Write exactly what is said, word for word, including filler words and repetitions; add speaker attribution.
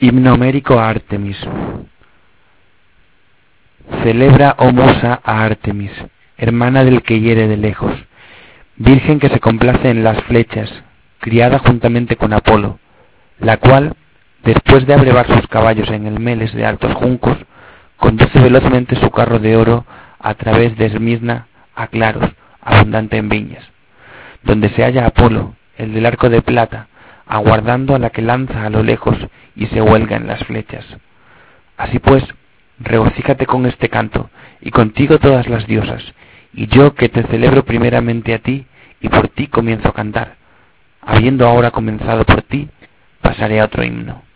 Speaker 1: Himno homérico a Artemis. Celebra, oh musa, a Artemis, hermana del que hiere de lejos, virgen que se complace en las flechas, criada juntamente con Apolo, la cual, después de abrevar sus caballos en el meles de altos juncos, conduce velozmente su carro de oro a través de Esmirna a Claros, abundante en viñas, donde se halla Apolo, el del arco de plata, aguardando a la que lanza a lo lejos y se huelga en las flechas. Así pues, regocíjate con este canto, y contigo todas las diosas, y yo que te celebro primeramente a ti, y por ti comienzo a cantar. Habiendo ahora comenzado por ti, pasaré a otro himno.